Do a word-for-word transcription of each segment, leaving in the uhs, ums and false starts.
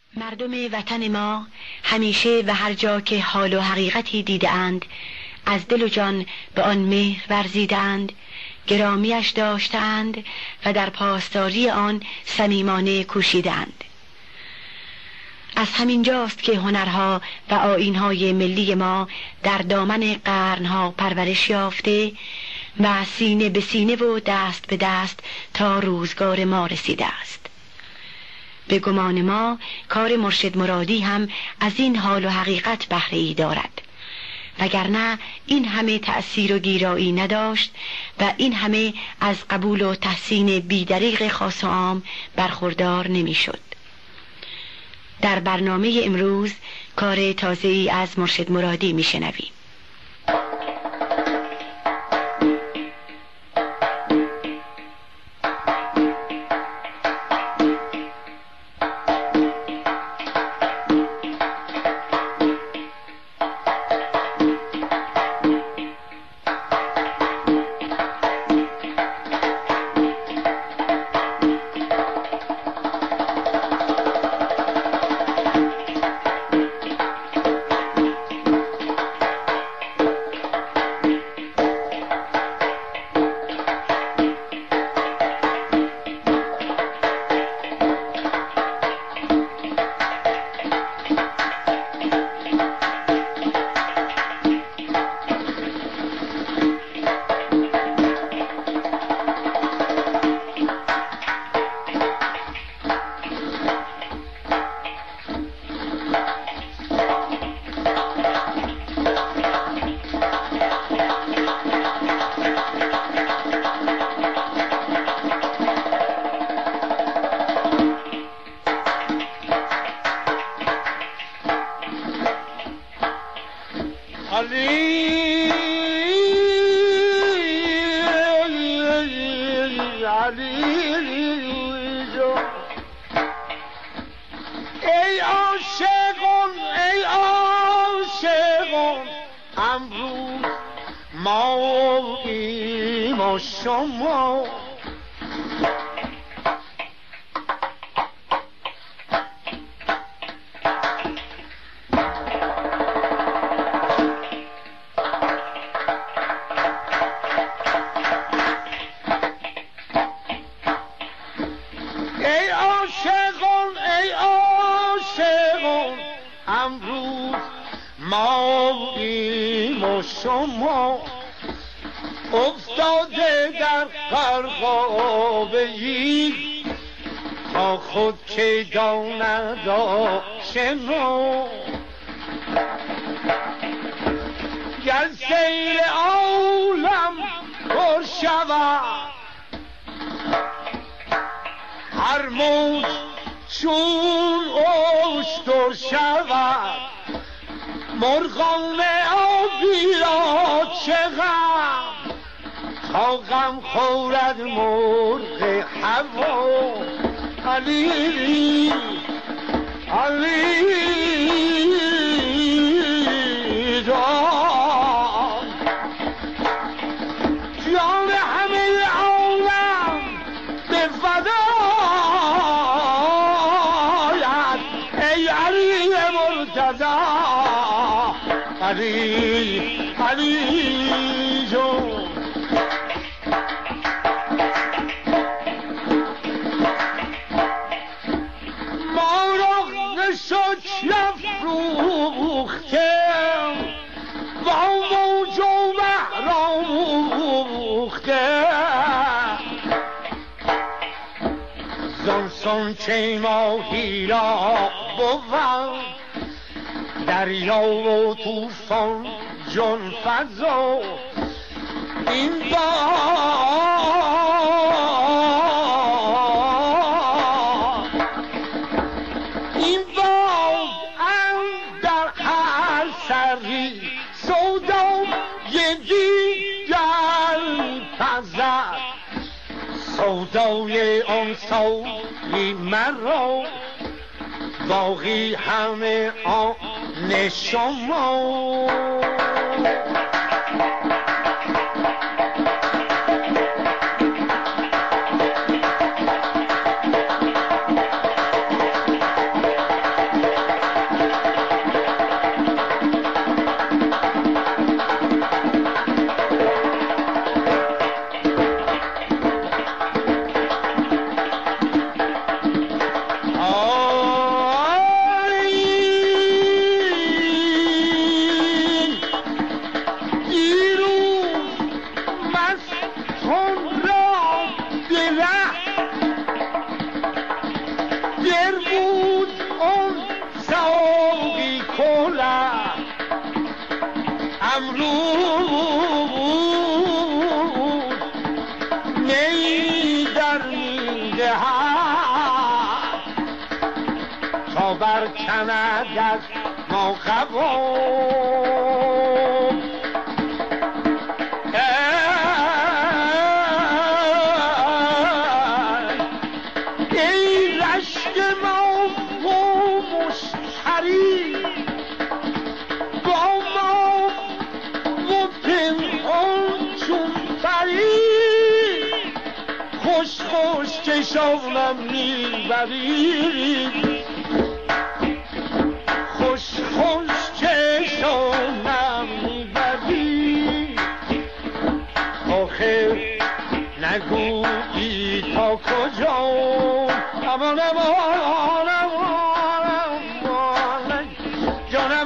مردم وطن ما همیشه و هر جا که حال و حقیقتی دیده‌اند از دل و جان به آن مهر ورزیده‌اند، گرامیش داشته‌اند و در پاسداری آن صمیمانه کوشیده‌اند. از همین جاست که هنرها و آیین‌های ملی ما در دامن قرنها پرورش یافته و سینه به سینه و دست به دست تا روزگار ما رسیده است. به گمان ما کار مرشد مرادی هم از این حال و حقیقت بهره ای دارد، وگرنه این همه تأثیر و گیرایی نداشت و این همه از قبول و تحسین بیدریغ خاص و عام برخوردار نمی شد. در برنامه امروز کار تازه‌ای از مرشد مرادی می شنویم. ای عاشقان ای عاشقان امروز ما ایم و شما شما افتاده در غرقابه‌ای تا خود که داند آشنا گر سیل عالم پر شود هر موج چون اشتر شود مرغان آبی را چه غم تا غم خورد مرغ هوا علی علی جان جان همه عالم به فدایت ای علی مرتضی علی علی جون ما را شد افروختم با موج و بحر آموختم زانسان چه ماهی را بود دریا و طوفان جان فضا این باد این باد اندر هر سری سودای دیگر پزد سودای آن سوی مرا باقی همه آن شما از ما قوام ای رشک ما و مشتری با ما و پنهان چون پری خوش خوش چشانم میبری خوش خوش چشانم میبری آخر نگویی تا کجا امان امان امان امان جانم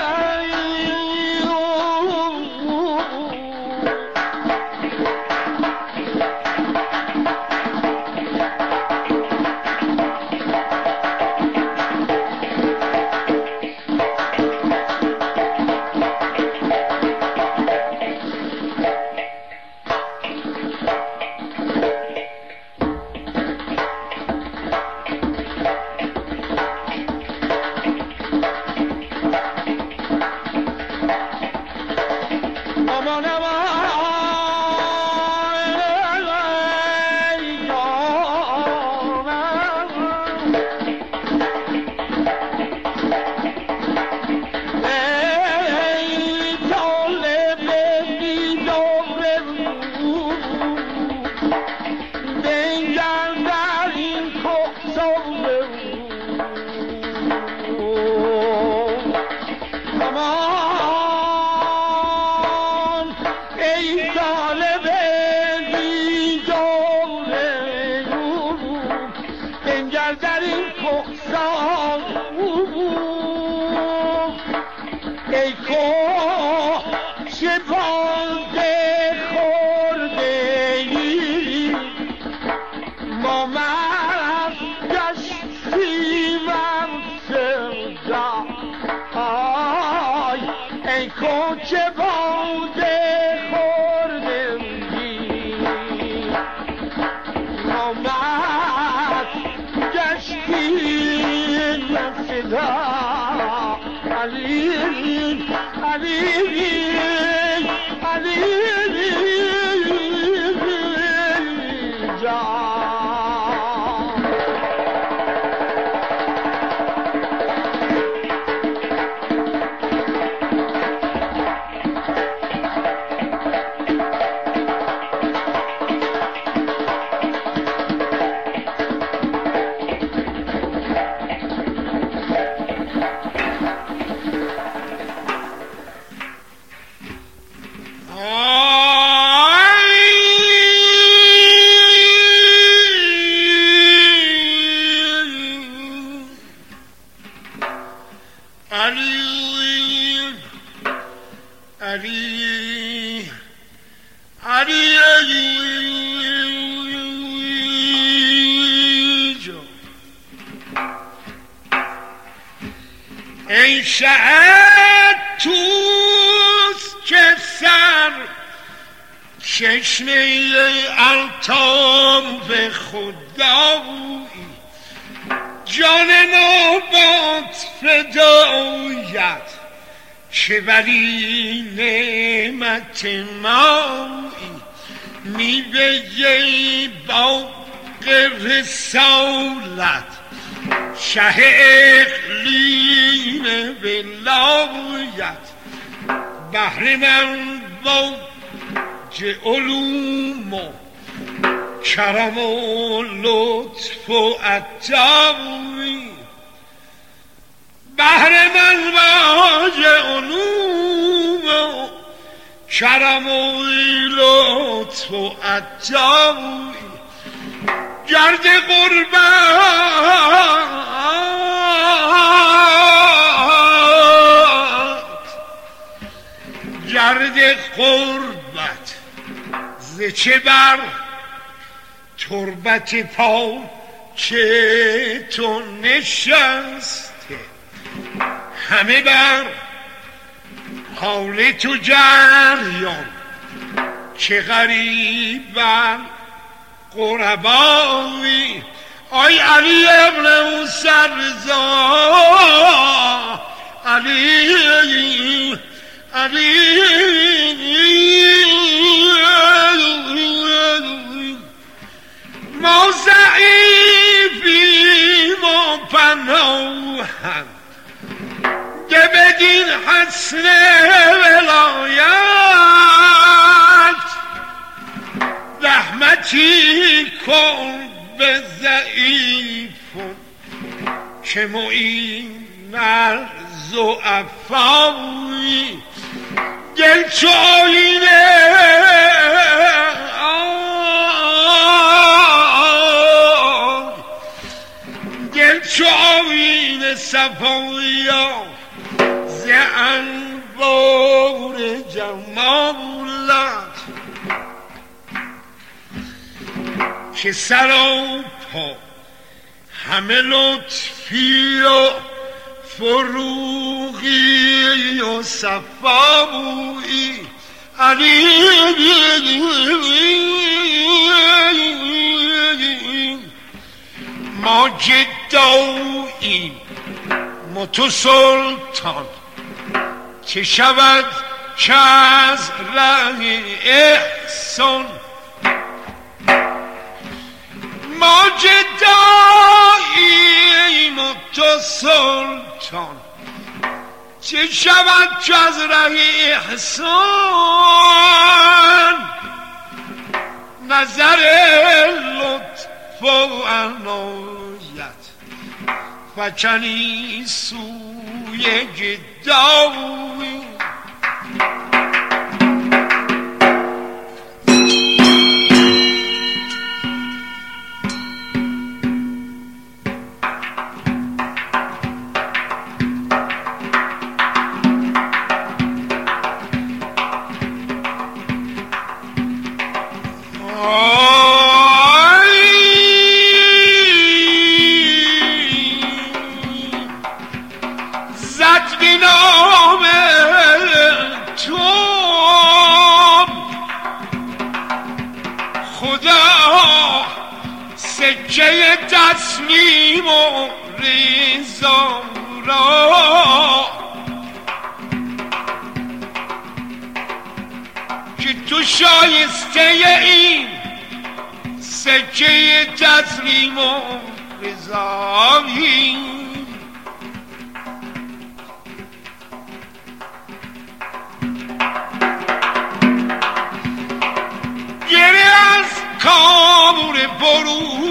ای شهد توست که سر چشمه الطاف خدایی جان نوبات فدایت چه ولی نعمت مایی میوه باغ رسالت شه اقلیم ولایت بهر من باج علوم و کرم و لطف و عطایی بهر من باج علوم و کرم و لطف و عطایی گرد غربت گرد غربت ز چه بر تربت پا چه تو نشسته همه بر حال تو جریان چه غریبم غربایی آی علی ابن موسی رضا، علی علی ما ضعیفیم و پناهند که بدین حسن ولایت رحمتی کن به ضعیفون که معین مرز و افاوی دل چو آینه دل چو آینه صفایا ز انوار جمالت که سر و پا همه لطفی و فروغی و صفایی علی ما جداییم متو سلطان چه شود که از ره احسان ما جداییم متو سلطان چه شود که از ره احسان نظر لطف و عنایت فکنی سوی جدایی سکه تسلیم و رضا را که تو شایسته این سکه تسلیم و رضایی گره از کامور برو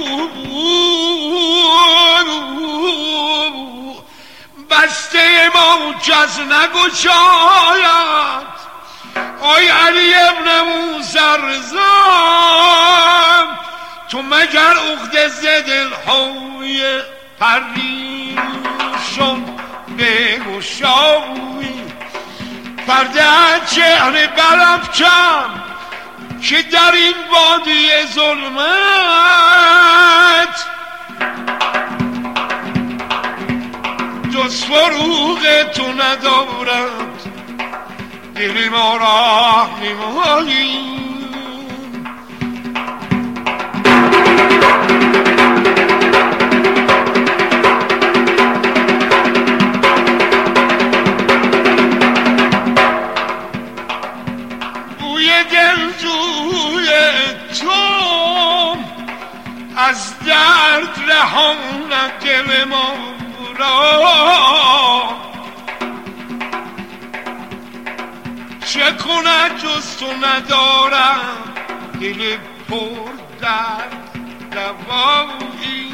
بسته ما کس نگشاید آی علی ابن موسی رضا تو مگر عقده ز دلهای پریشان بگشایی پرده از چهره برافکن که در این وادی ظلمت جز فروغ تو ندارد دل ما را نمایی بوی دل جوی تو از درد رهاند دل ما را چه کند جز تو ندارم دل پر درد دوایی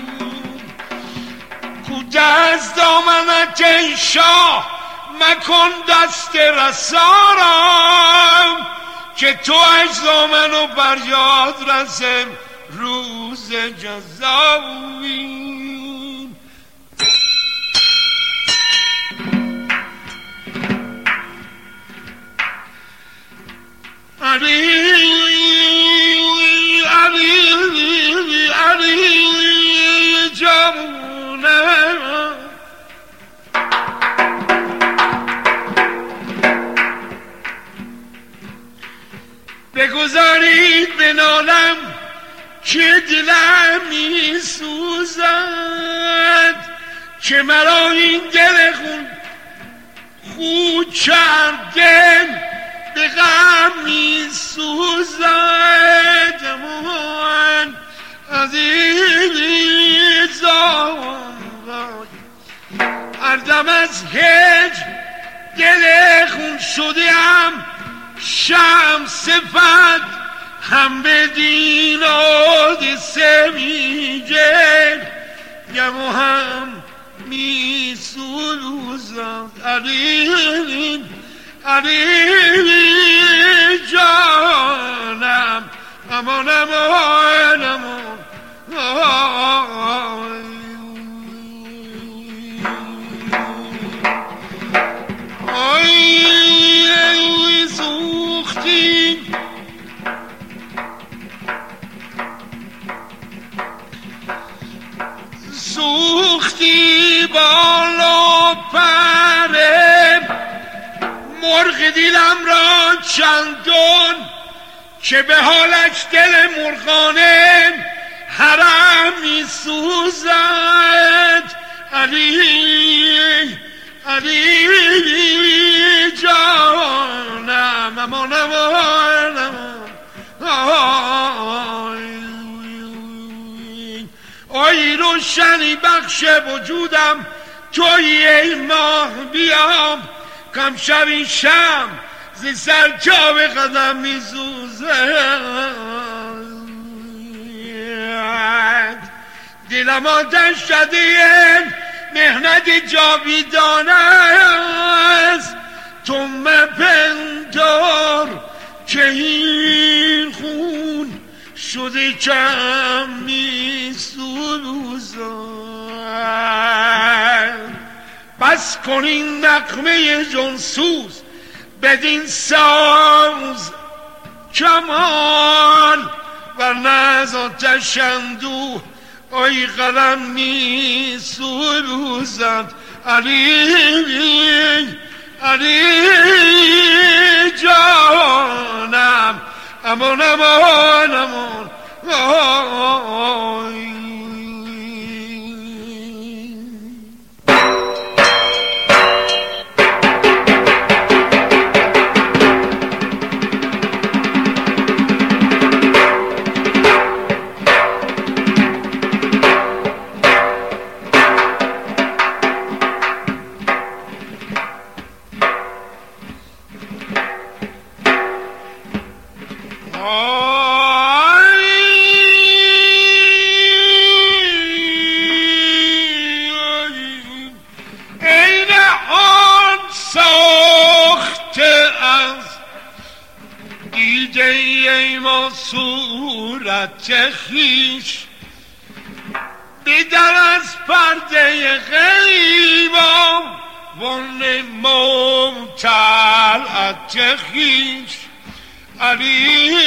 کوته از دامنت ای شاه مکن دست رسارم که تو اجزا منو بر یاد رسم روز جزایی علی علی علی جانم بگذارید بنالم که دلم می سوزد که مرا این دل خون خود کردن به غم می سوزد من عزیزان هر دم از هجر دل خون شدم شم صفت هم به دیناد سمیجر یم و هم می سوزم علی علی جانم امان امان امان آی سوختی سوختی بالا پره مرغ دیلم را چندان که به حالش دل مرغانه حرم می سوزد علی علی جانم امان امان امان آی روشنی بخش وجودم توی ای ماه بیام کم شوی شم زی سرچاو قدم می سوزد دلم آتش شده مهنت جاویدان است تو مپندار که این خون شده کم می سوزد بس کنین نغمه جانسوز بدین ساز کمال ورنه از آتش اندوه آی قلم می سوزد علی علی جانم امان امان امان آی صورت خویش بدر از پرده غیبا ون ممتلعت خویش علی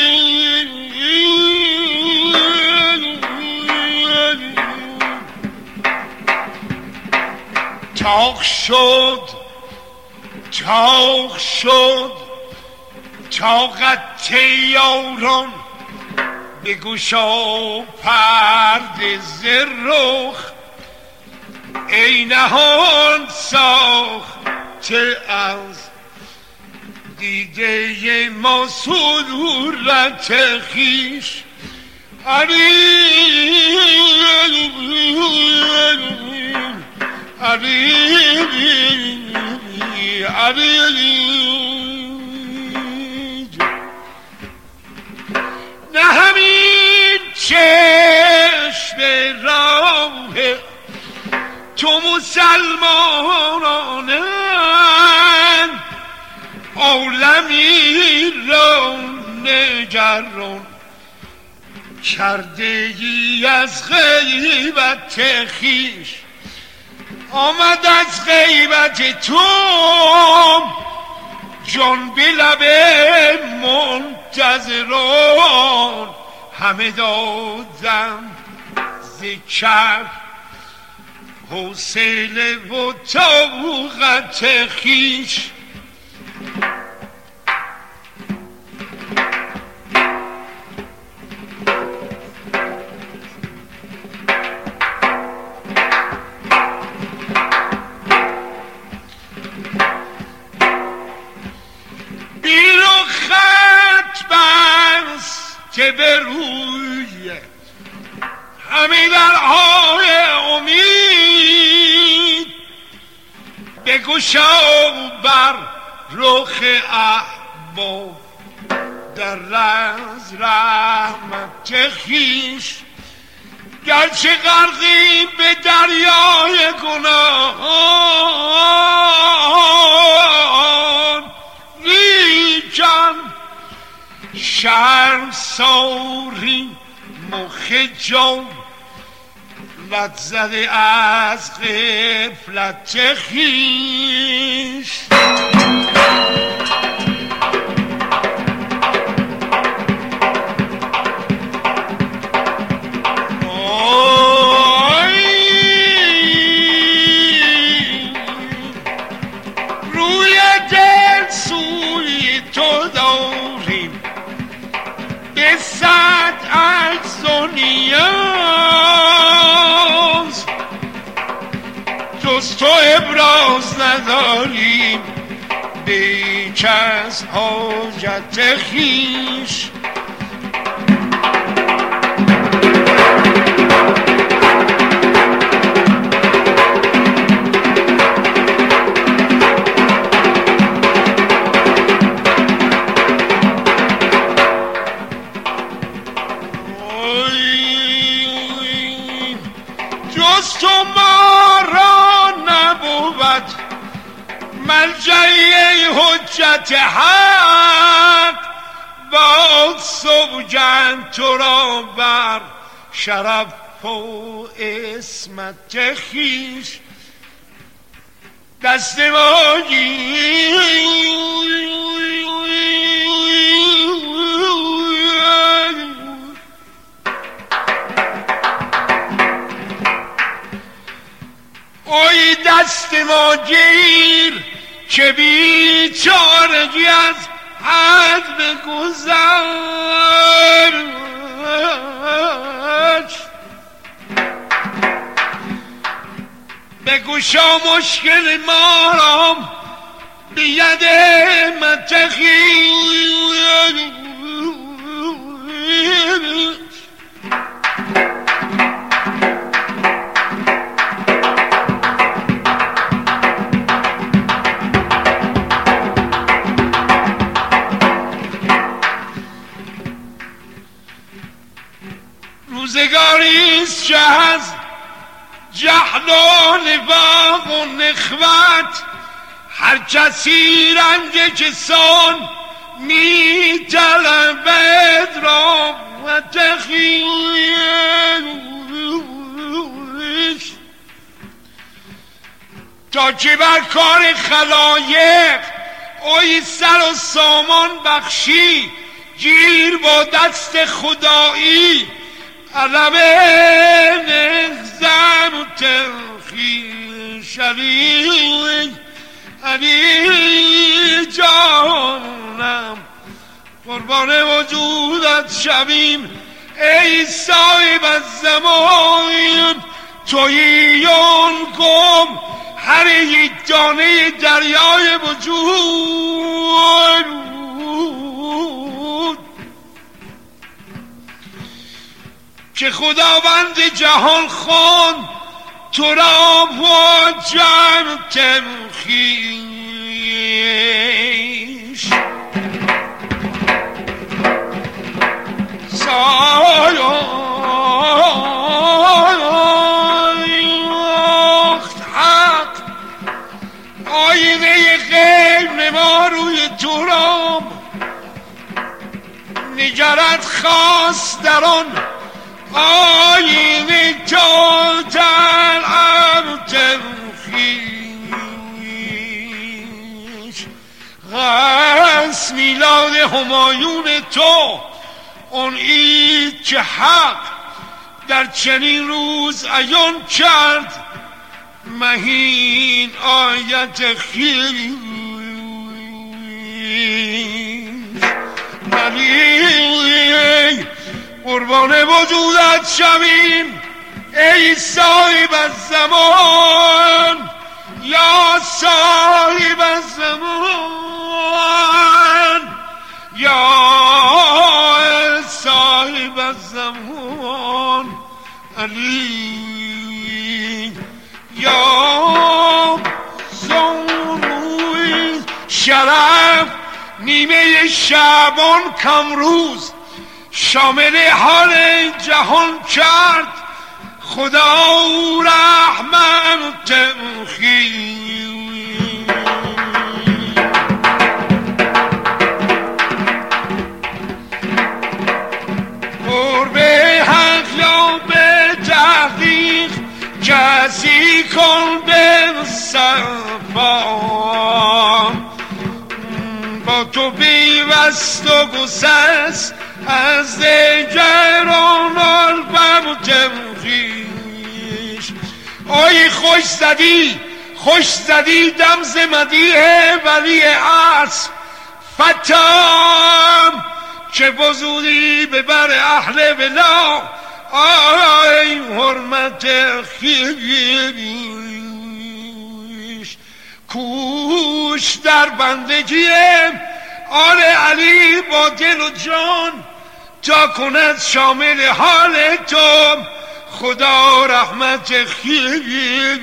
تاق شد تاق شد طاقت یاران بگشا پرده زرخ ای نهان ساخته از دیده ما صورت خویش علی علی علی نه همین چشم راه تو مسلمانان عالمی را نگران کرده ای از غیبت خویش آمد از غیبت تو جان به لب منتظران همه دادم ذکر حوصله و طاقت خویش روی همه درهای امید بگشا بر رخ احباب در رز رحمت خویش گرچه غرقی به دریای گناهان لیکن شرمساری مخ جان لت زده از غفلت خویش جز تو ابراز نداریم بیش از حاجت خویش جز تو ما را نبود ملجأی حجت حق با سوگند تو را بر شرف و عصمت خویش دست ما گیر اوی دست ما گیر که بیچارگی از حد بگذشت بگشا مشکل ما را بید متخیل روزگاریست که از جهل و نفاق و نخوت هر کسی رنج کسان می طلبد را و تخییش تا که بر کار خلایق اوی سر و سامان بخشی گیر با دست خدایی علم نخزم و تلخی شریک علی جانم قربان وجودت شویم ای صاحب الزمان تویی اون گم هر یک دانه دریای وجود که خداوند جهان خان تو را واجم تمخیش ساخت حق آینه غیب نما روی تو را نگرد خواست در آن آینه تا تلعب تمخیش غس میلاد همایون تو اون عید که حق در چنین روز عیان کرد مهین آیت خیش علی قربان وجودت شویم ای صاحب الزمان یا صاحب الزمان یا صاحب الزمان زمان علی یا زانوی شرف نیمه شعبان کمروز شامل حال جهان کرد خدا رحمت خیر قرب حق یا به تحقیق کسی کن به صفا با تو پیوست و گسست از دیگران البم و تمخیش آی خوش زدی خوش زدی دم ز مدیح ولی عصر فتام که بزودی به بر اهل بلا آی حرمت خیش کوش در بندگی آل علی با دل و جان تا کند شامل حال تو خدا رحمت خیش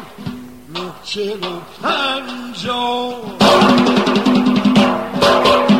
چلو پنجاه